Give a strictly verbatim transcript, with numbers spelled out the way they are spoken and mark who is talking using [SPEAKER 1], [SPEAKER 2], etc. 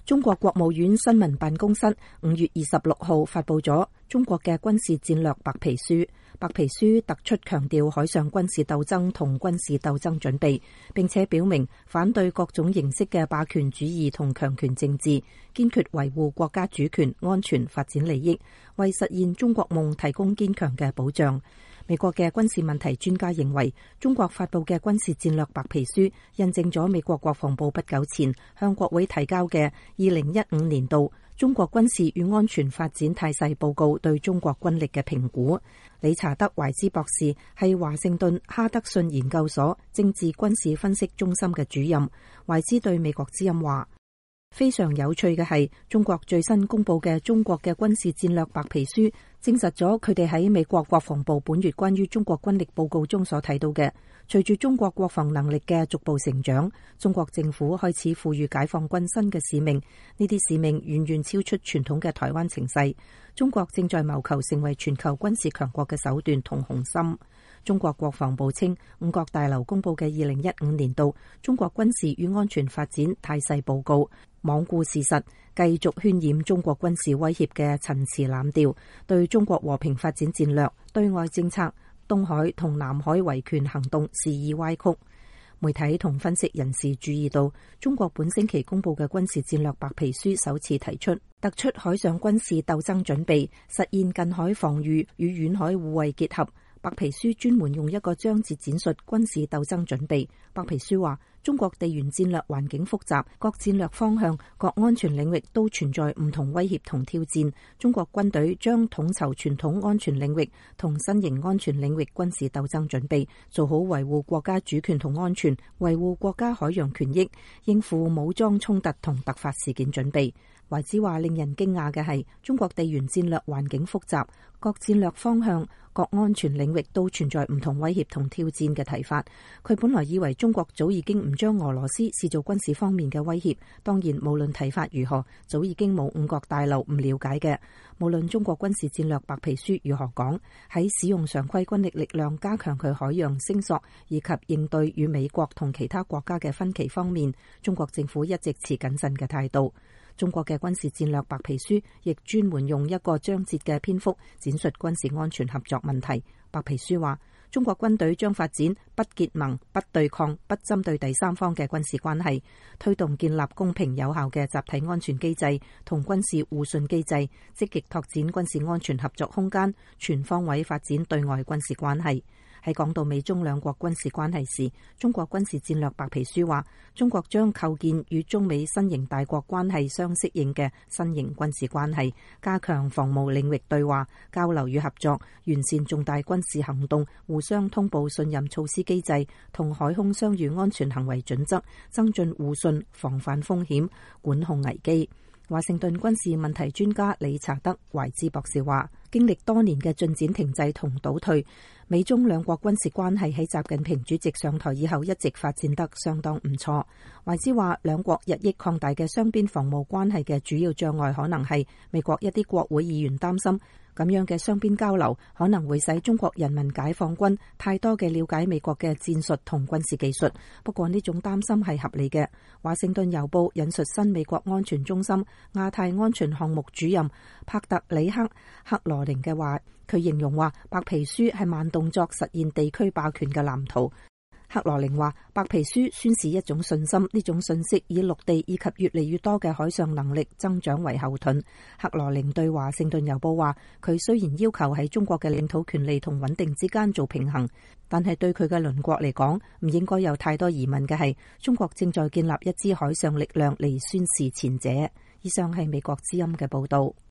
[SPEAKER 1] 中國國務院新聞辦公室五月二十六號發佈咗中國嘅軍事戰略白皮書。白皮書突出強調海上軍事鬥爭同軍事鬥爭準備，並且表明反對各種形式嘅霸權主義同強權政治，堅決維護國家主權、安全、發展利益，為實現中國夢提供堅強嘅保障。美國嘅軍事問題專家認為，中國發佈嘅軍事戰略白皮書印證咗美國國防部不久前向國會提交嘅二零一五年度中國軍事與安全發展態勢報告對中國軍力嘅評估。理查德·懷茲博士係華盛頓哈德遜研究所政治軍事分析中心嘅主任。懷茲對美國之音話：非常有趣嘅係，中國最新公布嘅中國嘅軍事戰略白皮書，證實咗佢哋喺美國國防部本月關於中國軍力報告中所睇到嘅。隨住中國國防能力嘅逐步成長，中國政府開始賦予解放軍新嘅使命，呢啲使命遠遠超出傳統嘅台灣情勢。中國正在謀求成為全球軍事強國嘅手段同雄心。中國國防部稱，五角大樓公布嘅二零一五年度中國軍事與安全發展態勢報告，罔顧事實，繼續渲染中國軍事威脅嘅陳詞濫調，對中國和平發展戰略、對外政策、東海同南海維權行動肆意歪曲。媒體同分析人士注意到，中國本星期公布嘅軍事戰略白皮書首次提出突出海上軍事鬥爭準備，實現近海防禦與遠海互惠結合。白皮書專門用一個章節展述軍事鬥爭準備。白皮書話，中國地緣戰略環境複雜，各戰略方向、各安全領域都存在唔同威脅同挑戰。中國軍隊將統籌傳統安全領域同新型安全領域軍事鬥爭準備，做好維護國家主權同安全、維護國家海洋權益、應付武裝衝突同突發事件準備。懷茲話，令人驚訝嘅係，中國地緣戰略環境複雜，各戰略方向、各安全領域都存在唔同威脅同挑戰嘅睇法。佢本來以為中國早已經唔將俄羅斯視做軍事方面嘅威脅，當然無論睇法如何，早已經冇五角大樓唔了解嘅。無論中國軍事戰略白皮書如何講，喺使用常規軍力力量加強佢海洋聲索以及應對與美國同其他國家嘅分歧方面，中國政府一直持謹慎嘅態度。中國嘅軍事戰略白皮書亦專門用一個章節嘅篇幅展述軍事安全合作問題。白皮書話，中國軍隊將發展不結盟、不對抗、不針對第三方嘅軍事關係，推動建立公平有效嘅集體安全機制同軍事互信機制，積極拓展軍事安全合作空間，全方位發展對外軍事關係。喺講到美中兩國軍事關係時，中國軍事戰略白皮書話，中國將構建與中美新型大國關係相適應嘅新型軍事關係，加強防務領域對話、交流與合作，完善重大軍事行動互相通報信任措施機制同海空相遇安全行為準則，增進互信，防範風險，管控危機。華盛頓軍事問題專家理查德·懷茲博士話，經歷多年嘅進展停滯同倒退，美中兩國軍事關係喺習近平主席上台以後一直發展得相當唔錯。懷茲話，兩國日益擴大嘅雙邊防務關係嘅主要障礙可能係美國一啲國會議員擔心，咁樣嘅雙邊交流可能會使中國人民解放軍太多嘅了解美國嘅戰術同軍事技術。不過呢種擔心係合理嘅。華盛頓郵報引述新美國安全中心亞太安全項目主任帕特里克·克羅寧嘅話，佢形容話，白皮書係慢動作實現地區霸權嘅藍圖。克羅寧話，白皮書宣示一種信心，呢種信息以陸地以及越嚟越多嘅海上能力增長為後盾。克羅寧對華盛頓郵報話，佢雖然要求喺中國嘅領土權利同穩定之間做平衡，但係對佢嘅鄰國嚟講，唔應該有太多疑問嘅係，中國正在建立一支海上力量嚟宣示前者。以上係美國之音嘅報道。